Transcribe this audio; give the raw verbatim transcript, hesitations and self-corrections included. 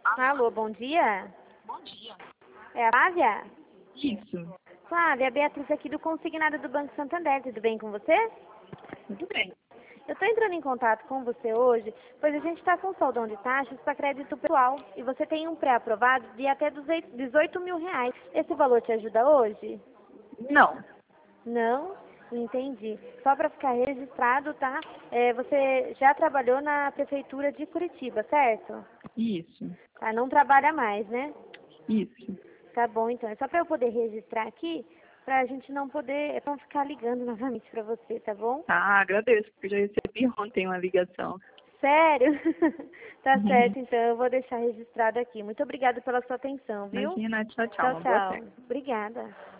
Alô, bom dia. É a Flávia? Isso. Flávia, a Beatriz aqui do Consignado do Banco Santander, tudo bem com você? Muito bem. Eu estou entrando em contato com você hoje, pois a gente está com soldão de taxas para crédito pessoal e você tem um pré-aprovado de até dezoito mil reais. Esse valor te ajuda hoje? Não. Não? Entendi. Só para ficar registrado, tá? É, você já trabalhou na Prefeitura de Curitiba, certo? Isso. Tá, não trabalha mais, né? Isso. Tá bom, então. É só para eu poder registrar aqui, pra gente não poder, não ficar ligando novamente para você, tá bom? Ah, agradeço, porque eu já recebi ontem uma ligação. Sério? Tá certo, então eu vou deixar registrado aqui. Muito obrigada pela sua atenção, viu? Imagina, tchau, tchau. Tchau, Uma boa tchau. tarde. Obrigada.